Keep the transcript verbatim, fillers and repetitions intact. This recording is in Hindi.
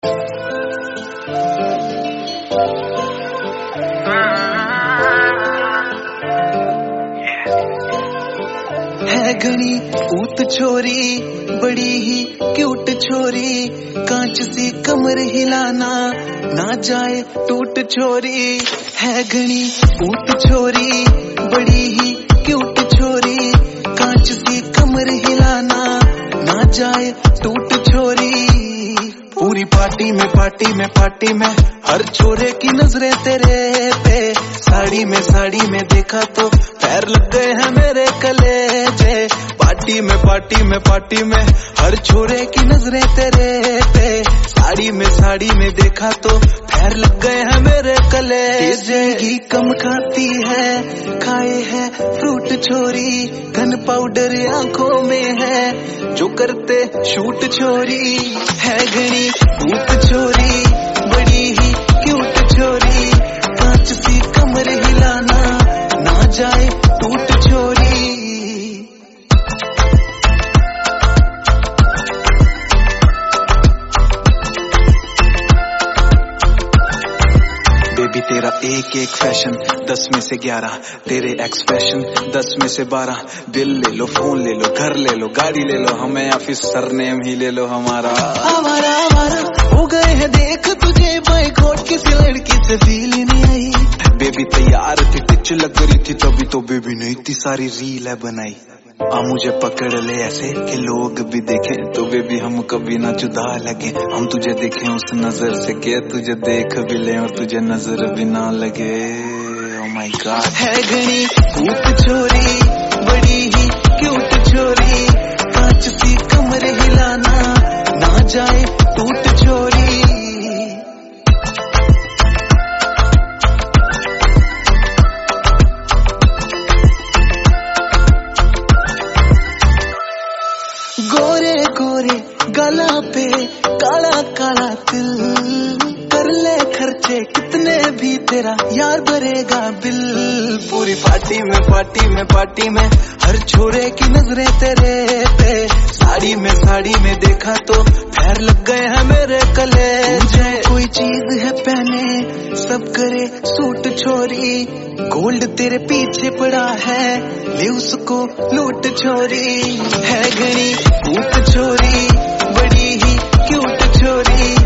है घनी ऊत छोरी, बड़ी ही क्यूट छोरी, कांच सी कमर हिलाना ना जाए टूट छोरी। है घनी ऊत छोरी, बड़ी ही क्यूट छोरी, कांच सी कमर हिलाना ना जाए टूट छोरी। पूरी पार्टी में पार्टी में पार्टी में हर छोरे की नजरें तेरे पे, साड़ी में साड़ी में देखा तो पैर लग गए हैं मेरे कलेजे। पार्टी में पार्टी में पार्टी में हर छोरे की नजरें तेरे पे, साड़ी में साड़ी में देखा तो पैर लग गए हैं मेरे कलेजे। घी कम खाती है, खाए है फ्रूट छोरी, घन पाउडर आंखों में है जो करते शूट छोरी। है घनी ऊत छोरी, बड़ी ही क्यूट छोरी, कांच सी कमर हिलाना ना जाए टूट छोरी। बेबी तेरा एक एक फैशन दस में से ग्यारह, तेरे एक्सप्रेशन दस में से बारह। दिल ले लो, फोन ले लो, घर ले लो, गाड़ी ले लो, हमें या फिर सरनेम ही ले लो हमारा। आवारा आवारा हो गए हैं देख तुझे बाइकआउट किसी लड़की से फील ही नहीं आई। बेबी तैयार थी, टिच लग रही थी तभी तो बेबी ने इतनी सारी रील है बनाई। आ मुझे पकड़ ले ऐसे कि लोग भी देखें तो बेबी हम कभी ना जुदा लगे। हम तुझे देखें उस नजर से कि तुझे देख भी ले और तुझे नजर भी ना लगे। Oh my god. है घनी ऊत छोरी, बड़ी ही क्यूट छोरी, कांच सी कमर हिलाना ना जाए टूट छोरी। गोरे गोरे गला पे काला काला तिल, कर ले खर्चे कितने भी तेरा यार भरेगा बिल। पूरी पार्टी में पार्टी में पार्टी में हर छोरे की नजरें तेरे पे, साड़ी में साड़ी में देखा तो पैर लग गए हैं मेरे कलेजे। कोई चीज है पहने सब करे सूट छोरी, गोल्ड तेरे पीछे पड़ा है ले उसको लूट छोरी। है घनी ऊत छोरी, बड़ी ही क्यूट छोरी,